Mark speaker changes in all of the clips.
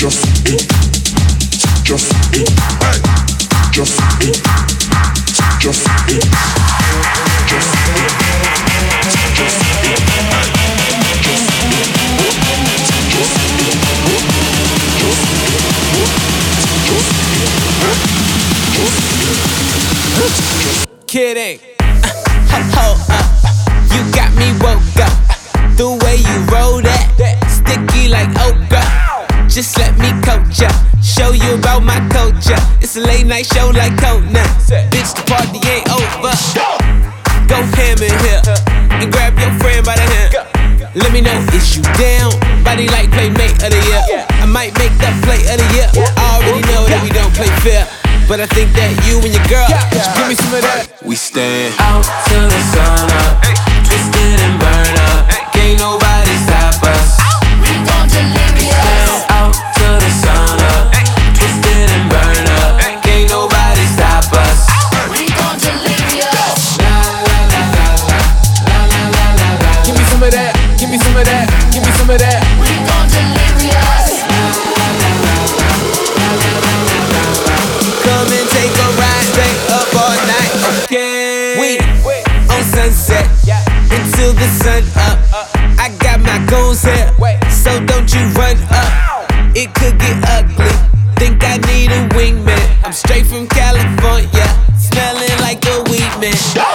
Speaker 1: Kidding. Hold up. You got me woke up. The way you roll that, sticky like okra. Just let me coach ya, show you about my culture. It's a late night show like Conan. Bitch, the party ain't over. Go ham in here and grab your friend by the hand. Let me know, is you down? Body like playmate of the year. I might make that play of the year. I already know that we don't play fair, but I think that you and your girl should give me some of that.
Speaker 2: We stand out till the sun up, twisted and burn up. Can't nobody stop us.
Speaker 3: We gon' deliver
Speaker 2: Stand out till the sun up, twisted and burn up. Can't nobody stop us.
Speaker 3: We gon' deliver
Speaker 1: Give me some of that. Give me some of that. Give me some of that.
Speaker 3: We gon' deliver
Speaker 1: Come and take a ride, stay up all night, okay? We on sunset until the sun up. I got my goons here, so don't you run up. It could get ugly. Think I need a wingman. I'm straight from California, smelling like a weed man.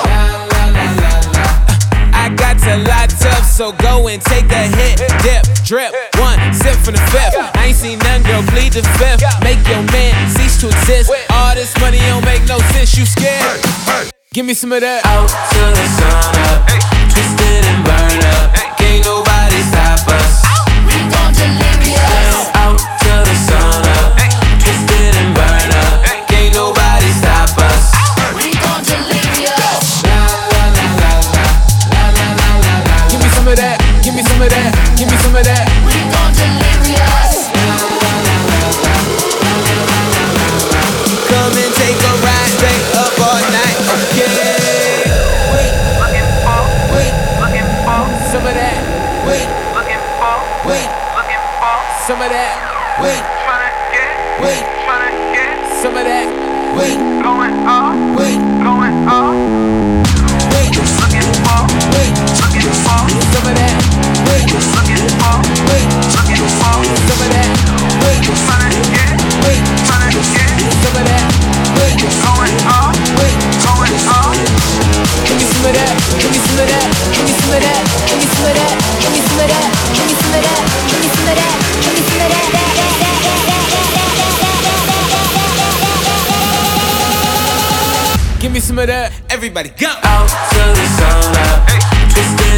Speaker 1: I got to lot up, so go and take a hit, dip, drip, one sip from the fifth. I ain't seen none, girl, plead the fifth. Make your man cease to exist. All this money don't make no sense, you scared? Give me some of that.
Speaker 2: Out till the sun up, twisted and burn up. Can't nobody stop us.
Speaker 3: We gon' deliver
Speaker 2: Out till the sun up, twisted and burn up. Can't nobody stop us.
Speaker 3: We gon' deliver
Speaker 1: Give me some of that. Give me some of that. Give me some of that.
Speaker 3: We gon' deliver
Speaker 1: Come and take a ride, stay up all night, okay? Wait, some of that. Wait, some of that. Wait, some of that. Wait, wait, wait, some of that. Wait, wait, some of that. Wait, wait, some of that. Wait, give me some of that. Give me some of that. Give me some of that. Give me some of that. Give me some of that. Give me some of that. Give me some of that. Give me some of that. Give me some of that. Everybody go.
Speaker 2: Out till the sun up, twisted